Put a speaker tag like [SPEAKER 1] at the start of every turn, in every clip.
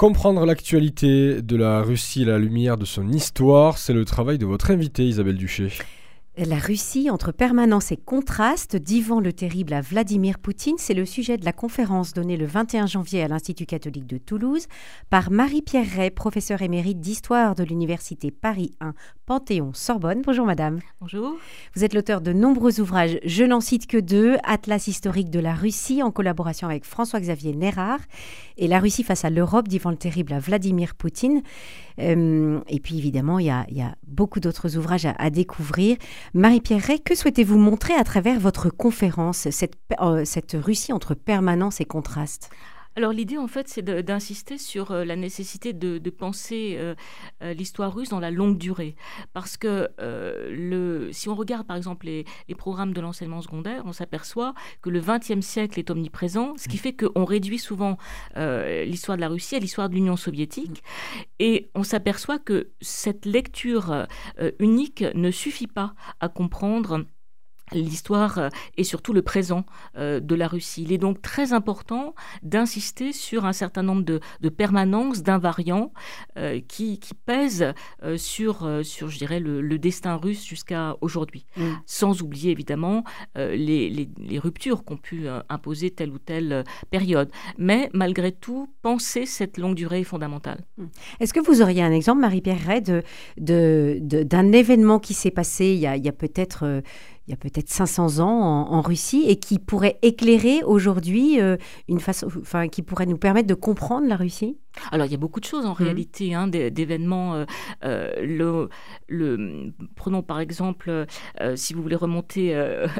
[SPEAKER 1] Comprendre l'actualité de la Russie à la lumière de son histoire, c'est le travail de votre invitée Isabelle Duché.
[SPEAKER 2] La Russie entre permanence et contraste, d'Ivan le Terrible à Vladimir Poutine, c'est le sujet de la conférence donnée le 21 janvier à l'Institut catholique de Toulouse par Marie-Pierre Ray, professeure émérite d'histoire de l'Université Paris 1 Panthéon-Sorbonne. Bonjour madame.
[SPEAKER 3] Bonjour.
[SPEAKER 2] Vous êtes l'auteur de nombreux ouvrages, je n'en cite que 2, Atlas historique de la Russie en collaboration avec François-Xavier Nérard et La Russie face à l'Europe d'Ivan le Terrible à Vladimir Poutine. Et puis évidemment, il y a beaucoup d'autres ouvrages à découvrir. Marie-Pierre Ray, que souhaitez-vous montrer à travers votre conférence, cette Russie entre permanence et contraste ?
[SPEAKER 3] Alors l'idée en fait c'est d'insister sur la nécessité de penser l'histoire russe dans la longue durée parce que si on regarde par exemple les programmes de l'enseignement secondaire, on s'aperçoit que le XXe siècle est omniprésent, ce qui fait qu'on réduit souvent l'histoire de la Russie à l'histoire de l'Union soviétique et on s'aperçoit que cette lecture unique ne suffit pas à comprendre l'histoire et surtout le présent de la Russie. Il est donc très important d'insister sur un certain nombre de permanences, d'invariants qui pèsent sur je dirais, le destin russe jusqu'à aujourd'hui. Sans oublier évidemment les ruptures qu'ont pu imposer telle ou telle période. Mais malgré tout, penser cette longue durée est fondamentale.
[SPEAKER 2] Est-ce que vous auriez un exemple, Marie-Pierre Ray, d'un événement qui s'est passé il y a peut-être 500 ans en Russie et qui pourrait éclairer aujourd'hui qui pourrait nous permettre de comprendre la Russie ?
[SPEAKER 3] Alors, il y a beaucoup de choses en réalité, d'événements. Prenons par exemple, si vous voulez remonter,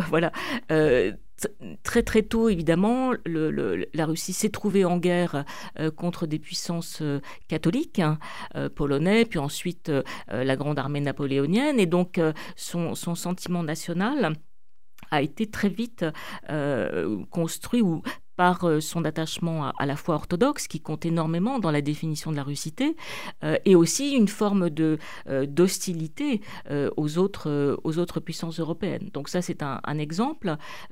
[SPEAKER 3] très très tôt, évidemment, la Russie s'est trouvée en guerre contre des puissances catholiques, polonais, puis ensuite la grande armée napoléonienne. Et donc, son sentiment national a été très vite construit par son attachement à la foi orthodoxe, qui compte énormément dans la définition de la russité, et aussi une forme d'hostilité aux autres puissances européennes. Donc ça, c'est un exemple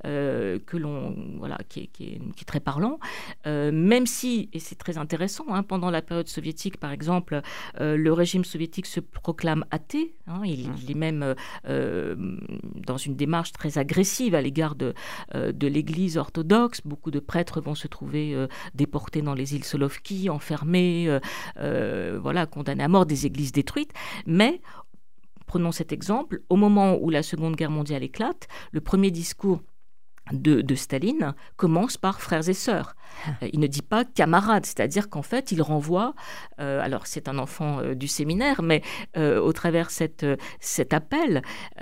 [SPEAKER 3] qui est très parlant, même si, et c'est très intéressant, pendant la période soviétique, par exemple, le régime soviétique se proclame athée, il est même dans une démarche très agressive à l'égard de l'Église orthodoxe. Beaucoup de prêtres vont se trouver déportés dans les îles Solovki, enfermés, condamnés à mort, des églises détruites. Mais, prenons cet exemple, au moment où la Seconde Guerre mondiale éclate, le premier discours de Staline commence par frères et sœurs. Il ne dit pas camarades, c'est-à-dire qu'en fait, il renvoie, alors c'est un enfant du séminaire, mais au travers cet appel,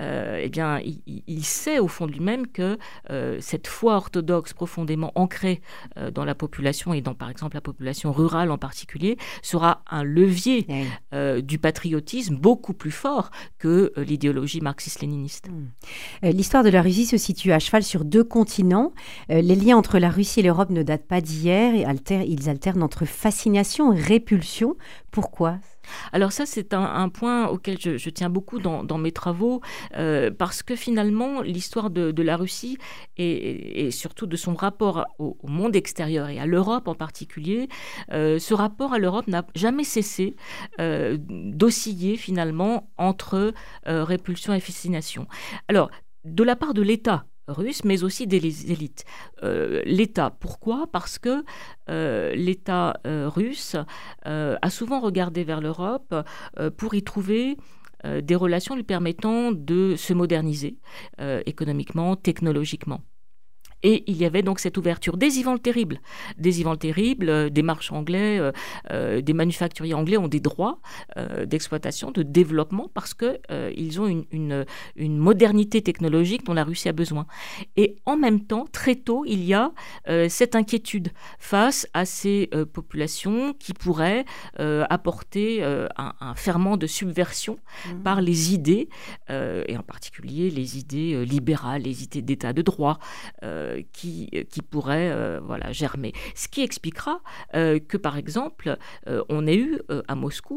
[SPEAKER 3] il sait au fond de lui-même que cette foi orthodoxe profondément ancrée dans la population, et dans par exemple la population rurale en particulier, sera un levier du patriotisme beaucoup plus fort que l'idéologie marxiste-léniniste.
[SPEAKER 2] L'histoire de la Russie se situe à cheval sur 2 continents. Les liens entre la Russie et l'Europe ne datent pas d'hier et ils alternent entre fascination et répulsion. Pourquoi ?
[SPEAKER 3] Alors ça, c'est un point auquel je tiens beaucoup dans mes travaux, parce que finalement, l'histoire de la Russie et surtout de son rapport au monde extérieur et à l'Europe en particulier, ce rapport à l'Europe n'a jamais cessé d'osciller finalement entre répulsion et fascination. Alors, de la part de l'État russe, mais aussi des élites. L'État, pourquoi ? Parce que l'État russe a souvent regardé vers l'Europe pour y trouver des relations lui permettant de se moderniser économiquement, technologiquement. Et il y avait donc cette ouverture des Ivan le Terrible. Des Ivan le Terrible, des marchands anglais, des manufacturiers anglais ont des droits d'exploitation, de développement, parce qu'ils ont une modernité technologique dont la Russie a besoin. Et en même temps, très tôt, il y a cette inquiétude face à ces populations qui pourraient apporter un ferment de subversion par les idées, et en particulier les idées libérales, les idées d'état de droit, qui pourraient germer. Ce qui expliquera que, par exemple, on ait eu à Moscou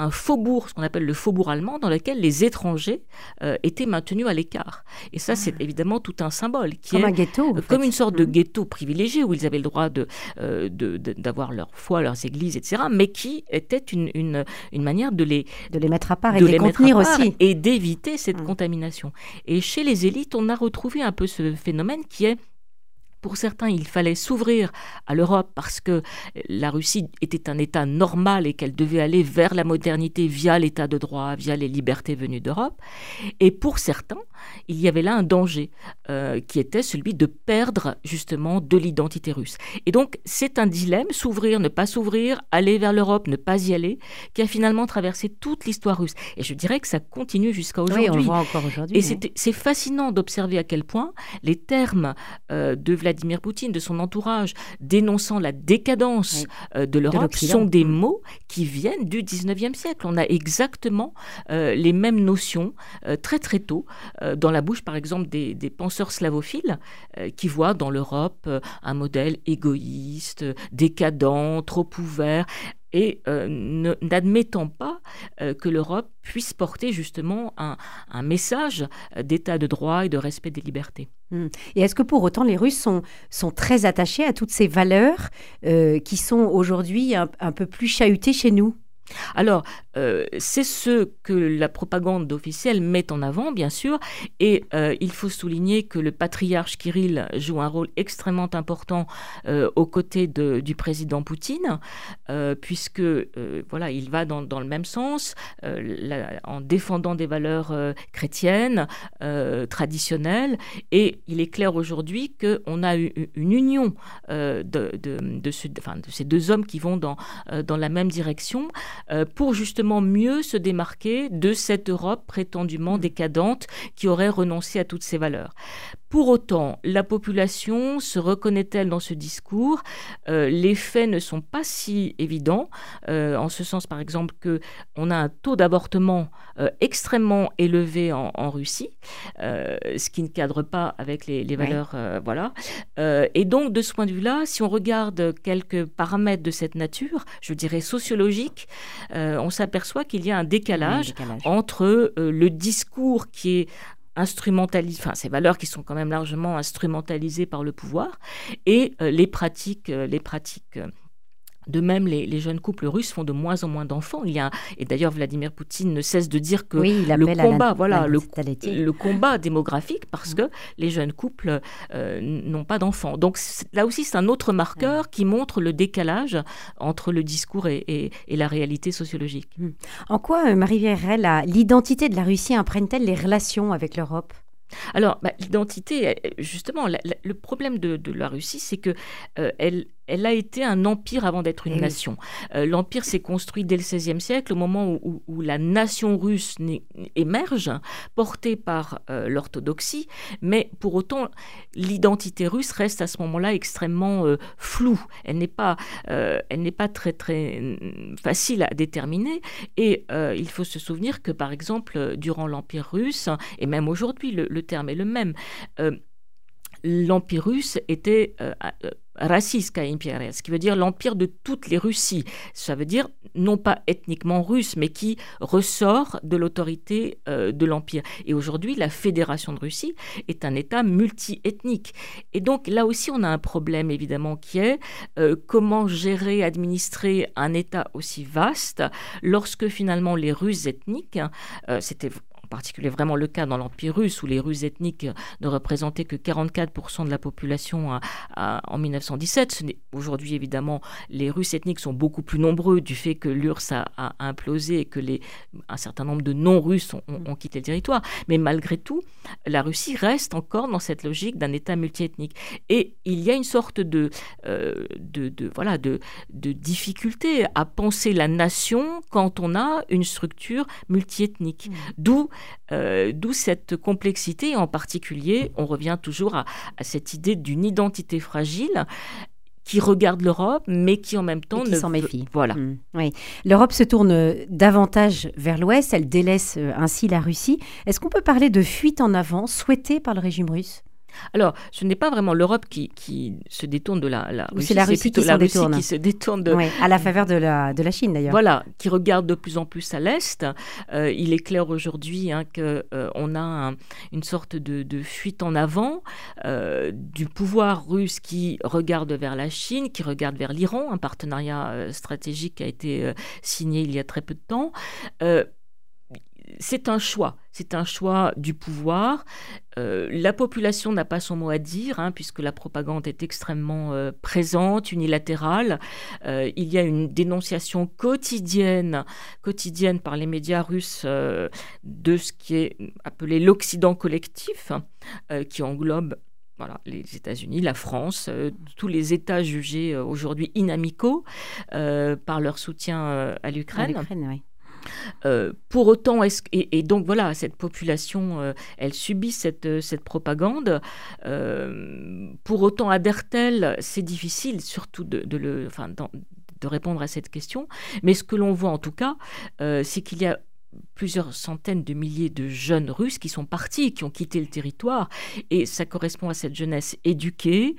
[SPEAKER 3] un faubourg, ce qu'on appelle le faubourg allemand, dans lequel les étrangers étaient maintenus à l'écart. Et ça, c'est évidemment tout un symbole.
[SPEAKER 2] Comme un ghetto,
[SPEAKER 3] comme une sorte de ghetto privilégié, où ils avaient le droit d'avoir leur foi, leurs églises, etc., mais qui était une manière de les
[SPEAKER 2] mettre à part et de les contenir aussi.
[SPEAKER 3] Et d'éviter cette contamination. Et chez les élites, on a retrouvé un peu ce phénomène qui est, pour certains, il fallait s'ouvrir à l'Europe parce que la Russie était un État normal et qu'elle devait aller vers la modernité via l'État de droit, via les libertés venues d'Europe. Et pour certains, il y avait là un danger qui était celui de perdre justement de l'identité russe. Et donc, c'est un dilemme, s'ouvrir, ne pas s'ouvrir, aller vers l'Europe, ne pas y aller, qui a finalement traversé toute l'histoire russe. Et je dirais que ça continue jusqu'à aujourd'hui.
[SPEAKER 2] Oui, on le voit encore aujourd'hui.
[SPEAKER 3] Et c'est fascinant d'observer à quel point les termes de Vladimir Poutine, de son entourage, dénonçant la décadence de l'Europe, sont des mots qui viennent du 19e siècle. On a exactement les mêmes notions très très tôt dans la bouche, par exemple, des penseurs slavophiles qui voient dans l'Europe un modèle égoïste, décadent, trop ouvert, et n'admettant pas que l'Europe puisse porter justement un message d'état de droit et de respect des libertés.
[SPEAKER 2] Et est-ce que pour autant les Russes sont très attachés à toutes ces valeurs qui sont aujourd'hui un peu plus chahutées chez nous ?
[SPEAKER 3] Alors, c'est ce que la propagande officielle met en avant, bien sûr, et il faut souligner que le patriarche Kirill joue un rôle extrêmement important aux côtés du président Poutine, puisque voilà, il va dans le même sens, en défendant des valeurs chrétiennes, traditionnelles, et il est clair aujourd'hui qu'on a une union de ces deux hommes qui vont dans la même direction, pour justement mieux se démarquer de cette Europe prétendument décadente qui aurait renoncé à toutes ses valeurs. Pour autant, la population se reconnaît-elle dans ce discours ? Les faits ne sont pas si évidents, en ce sens par exemple qu'on a un taux d'avortement extrêmement élevé en Russie, ce qui ne cadre pas avec les valeurs. Voilà. Et donc de ce point de vue-là, si on regarde quelques paramètres de cette nature, je dirais sociologiques, on s'aperçoit qu'il y a un décalage entre le discours qui est instrumentalisé, ces valeurs qui sont quand même largement instrumentalisées par le pouvoir, et les pratiques. De même, les jeunes couples russes font de moins en moins d'enfants. Et d'ailleurs, Vladimir Poutine ne cesse de dire que le combat démographique, parce que les jeunes couples n'ont pas d'enfants. Donc là aussi, c'est un autre marqueur qui montre le décalage entre le discours et la réalité sociologique.
[SPEAKER 2] En quoi, Marie-Pierre, l'identité de la Russie imprègne-t-elle les relations avec l'Europe ?
[SPEAKER 3] Alors, l'identité, justement, le problème de la Russie, c'est que elle a été un empire avant d'être une nation. L'empire s'est construit dès le XVIe siècle, au moment où la nation russe émerge, portée par l'orthodoxie, mais pour autant, l'identité russe reste à ce moment-là extrêmement floue. Elle n'est pas très, très facile à déterminer, et il faut se souvenir que, par exemple, durant l'Empire russe, et même aujourd'hui, le terme est le même, l'Empire russe était Российская империя, ce qui veut dire l'empire de toutes les Russies. Ça veut dire non pas ethniquement russe, mais qui ressort de l'autorité de l'empire. Et aujourd'hui, la Fédération de Russie est un État multi-ethnique. Et donc là aussi, on a un problème évidemment qui est comment gérer, administrer un État aussi vaste lorsque finalement les Russes ethniques, c'était en particulier vraiment le cas dans l'Empire russe, où les Russes ethniques ne représentaient que 44% de la population en 1917. Aujourd'hui, évidemment, les Russes ethniques sont beaucoup plus nombreux du fait que l'URSS a implosé et que un certain nombre de non-Russes ont quitté le territoire. Mais malgré tout, la Russie reste encore dans cette logique d'un État multiethnique. Et il y a une sorte de difficulté à penser la nation quand on a une structure multiethnique. D'où cette complexité, et en particulier, on revient toujours à cette idée d'une identité fragile qui regarde l'Europe, mais qui en même temps
[SPEAKER 2] s'en méfie.
[SPEAKER 3] Voilà.
[SPEAKER 2] Oui. L'Europe se tourne davantage vers l'Ouest, elle délaisse ainsi la Russie. Est-ce qu'on peut parler de fuite en avant souhaitée par le régime russe ?
[SPEAKER 3] Alors, ce n'est pas vraiment l'Europe qui se détourne de la Russie,
[SPEAKER 2] c'est la Russie qui s'en détourne.
[SPEAKER 3] Qui se détourne de...
[SPEAKER 2] Oui, à la faveur de la Chine, d'ailleurs.
[SPEAKER 3] Voilà, qui regarde de plus en plus à l'Est. Il est clair aujourd'hui qu'on a une sorte de fuite en avant du pouvoir russe qui regarde vers la Chine, qui regarde vers l'Iran, un partenariat stratégique qui a été signé il y a très peu de temps. C'est un choix du pouvoir. La population n'a pas son mot à dire, puisque la propagande est extrêmement présente, unilatérale. Il y a une dénonciation quotidienne par les médias russes de ce qui est appelé l'Occident collectif, qui englobe les États-Unis, la France, tous les États jugés aujourd'hui inamicaux par leur soutien à l'Ukraine.
[SPEAKER 2] Oui.
[SPEAKER 3] Pour autant, et donc voilà, cette population, elle subit cette propagande. Pour autant, adhère-t-elle? C'est difficile, surtout de répondre à cette question. Mais ce que l'on voit en tout cas, c'est qu'il y a plusieurs centaines de milliers de jeunes Russes qui sont partis, qui ont quitté le territoire, et ça correspond à cette jeunesse éduquée,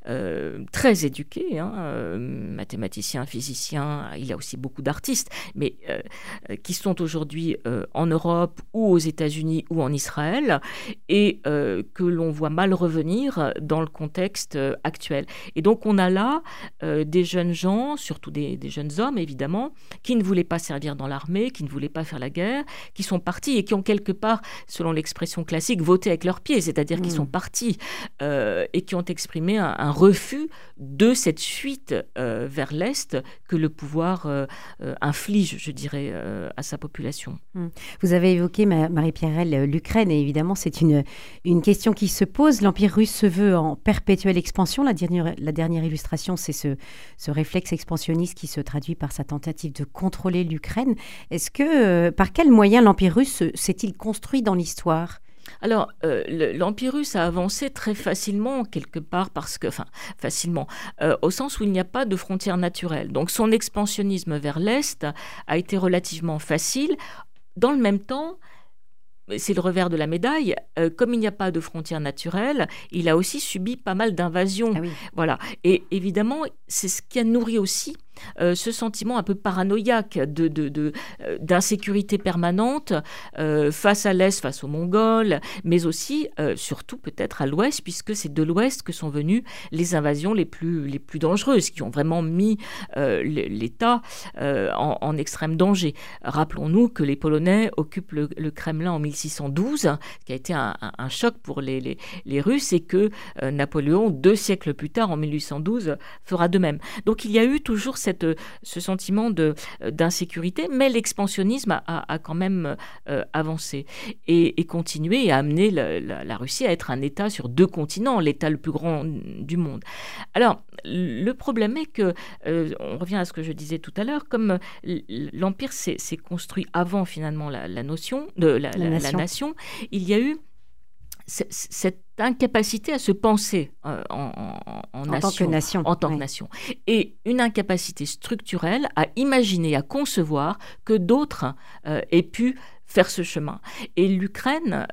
[SPEAKER 3] très éduquée, mathématiciens, physiciens, il y a aussi beaucoup d'artistes, mais qui sont aujourd'hui en Europe ou aux États-Unis ou en Israël, et que l'on voit mal revenir dans le contexte actuel. Et donc on a là des jeunes gens, surtout des jeunes hommes évidemment, qui ne voulaient pas servir dans l'armée, qui ne voulaient pas faire la guerre, qui sont partis et qui ont quelque part, selon l'expression classique, voté avec leurs pieds, c'est-à-dire qu'ils sont partis et qui ont exprimé un refus de cette fuite vers l'Est que le pouvoir inflige, je dirais, à sa population.
[SPEAKER 2] Vous avez évoqué, Marie-Pierre, l'Ukraine, et évidemment, c'est une question qui se pose. L'Empire russe se veut en perpétuelle expansion. La dernière illustration, c'est ce réflexe expansionniste qui se traduit par sa tentative de contrôler l'Ukraine. Est-ce que, par quels moyens l'Empire russe s'est-il construit dans l'histoire ?
[SPEAKER 3] Alors, l'Empire russe a avancé très facilement, quelque part, facilement, au sens où il n'y a pas de frontières naturelles. Donc, son expansionnisme vers l'Est a été relativement facile. Dans le même temps, c'est le revers de la médaille, comme il n'y a pas de frontières naturelles, il a aussi subi pas mal d'invasions.
[SPEAKER 2] Ah oui.
[SPEAKER 3] Voilà. Et évidemment, c'est ce qui a nourri aussi ce sentiment un peu paranoïaque d'insécurité permanente face à l'Est, face aux Mongols, mais aussi, surtout peut-être à l'Ouest, puisque c'est de l'Ouest que sont venues les invasions les plus dangereuses, qui ont vraiment mis l'État en extrême danger. Rappelons-nous que les Polonais occupent le Kremlin en 1612, qui a été un choc pour les Russes, et que Napoléon, 2 siècles plus tard, en 1812, fera de même. Donc il y a eu toujours ce sentiment d'insécurité, mais l'expansionnisme a quand même avancé et continué et a amené la Russie à être un État sur 2 continents, l'État le plus grand du monde. Alors, le problème est que, on revient à ce que je disais tout à l'heure, comme l'Empire s'est construit avant finalement la notion de la nation, il y a eu cette incapacité à se penser en nation, en tant que nation, et une incapacité structurelle à imaginer, à concevoir que d'autres aient pu faire ce chemin. Et l'Ukraine,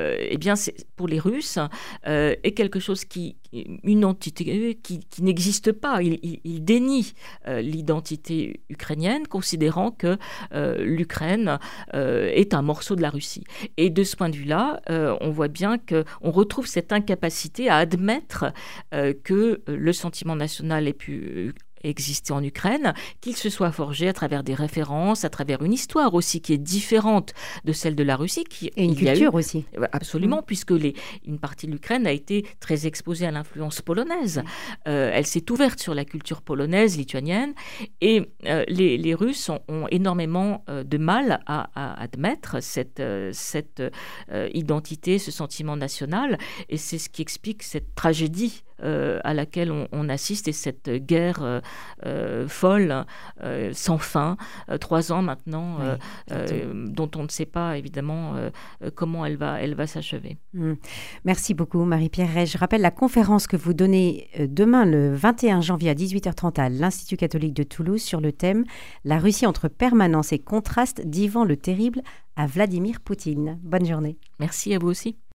[SPEAKER 3] pour les Russes, est quelque chose une entité qui n'existe pas. Il dénie l'identité ukrainienne, considérant que l'Ukraine est un morceau de la Russie. Et de ce point de vue-là, on voit bien qu'on retrouve cette incapacité à admettre que le sentiment national ait pu exister en Ukraine, qu'il se soit forgé à travers des références, à travers une histoire aussi qui est différente de celle de la Russie.
[SPEAKER 2] Et une culture aussi.
[SPEAKER 3] Absolument, puisque une partie de l'Ukraine a été très exposée à l'influence polonaise. Elle s'est ouverte sur la culture polonaise, lituanienne, et les Russes ont énormément de mal à admettre cette identité, ce sentiment national, et c'est ce qui explique cette tragédie à laquelle on assiste, et cette guerre folle, sans fin, 3 ans maintenant, dont on ne sait pas évidemment comment elle va s'achever.
[SPEAKER 2] Merci beaucoup Marie-Pierre Rey. Je rappelle la conférence que vous donnez demain le 21 janvier à 18h30 à l'Institut catholique de Toulouse sur le thème « La Russie entre permanence et contraste d'Ivan le Terrible à Vladimir Poutine ». Bonne journée.
[SPEAKER 3] Merci à vous aussi.